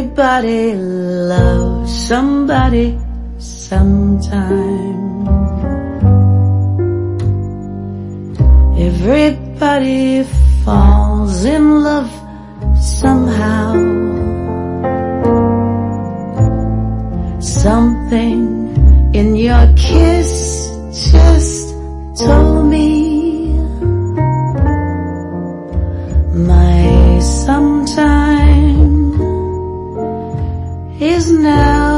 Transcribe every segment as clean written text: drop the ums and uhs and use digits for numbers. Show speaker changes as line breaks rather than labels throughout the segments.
Everybody loves somebody sometime. Everybody falls in love somehow. Something in your kiss just told me my sometime is now.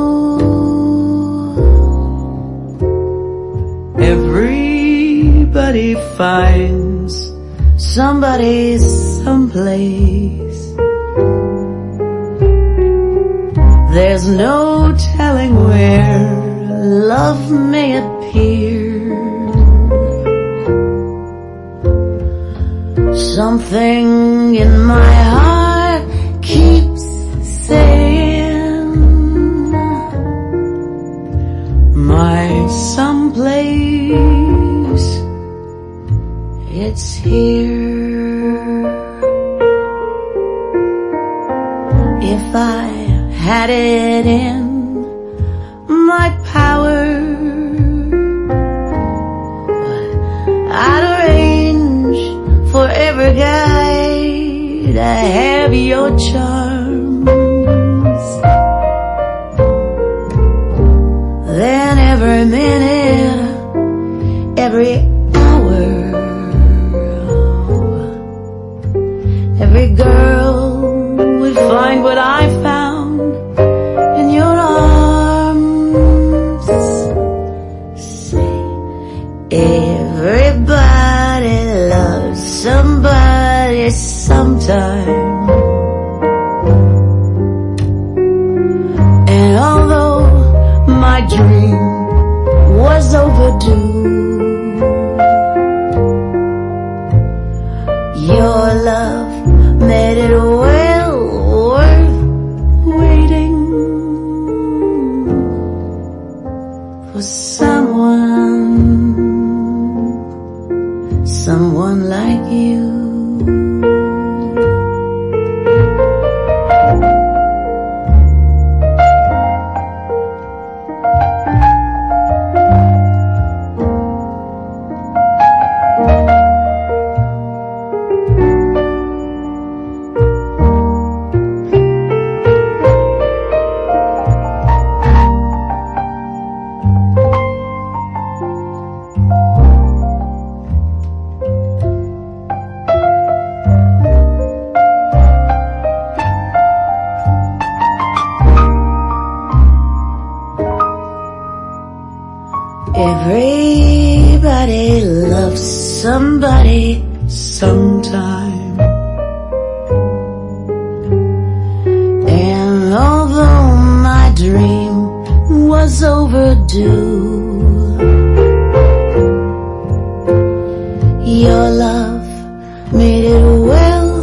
Everybody finds somebody someplace. There's no telling where love may appear. Something in my heart keeps saying my someplace, it's here. If I had it in my power, I'd arrange for every guy to have your charms. Then every minute, every hour, every girl would find what I found in your arms. Say, everybody loves somebody sometime. And although my dream was overdue, your love made it well worth waiting for someone like you. Everybody loves somebody sometime. And although my dream was overdue, your love made it well